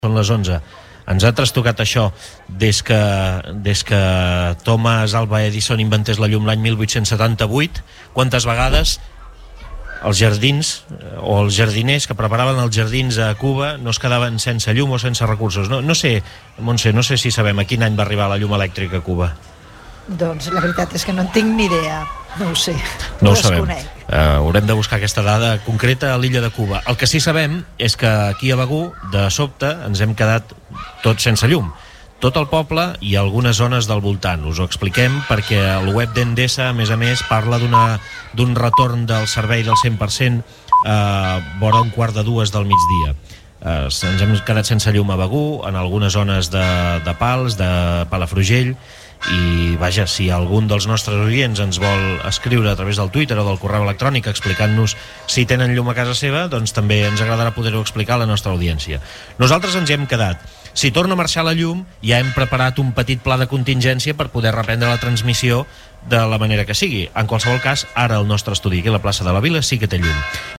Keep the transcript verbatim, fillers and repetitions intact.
Són les onze. Ens ha trastocat això des que, des que Thomas Alva Edison inventés la llum l'any mil vuit-cents setanta-vuit. Quantes vegades els jardins o els jardiners que preparaven els jardins a Cuba no es quedaven sense llum o sense recursos. No, no sé, Montse, no sé si sabem a quin any va arribar la llum elèctrica a Cuba. Doncs la veritat és que no en tinc ni idea. No ho sé, no ho ho sabem. Uh, haurem de buscar aquesta dada concreta a l'illa de Cuba. El que sí sabem és que aquí a Begur, de sobte, ens hem quedat tots sense llum. Tot el poble i algunes zones del voltant. Us ho expliquem perquè el web d'Endesa, a més a més, parla d'una, d'un retorn del servei del cent per cent a vora un quart de dues del migdia. Uh, ens hem quedat sense llum a Begur, en algunes zones de, de Pals, de Palafrugell, i vaja, si algun dels nostres oients ens vol escriure a través del Twitter o del correu electrònic explicant-nos si tenen llum a casa seva, doncs també ens agradarà poder-ho explicar a la nostra audiència. Nosaltres ens hi hem quedat. Si torna a marxar la llum, ja hem preparat un petit pla de contingència per poder reprendre la transmissió de la manera que sigui. En qualsevol cas, ara el nostre estudi aquí a la plaça de la Vila sí que té llum.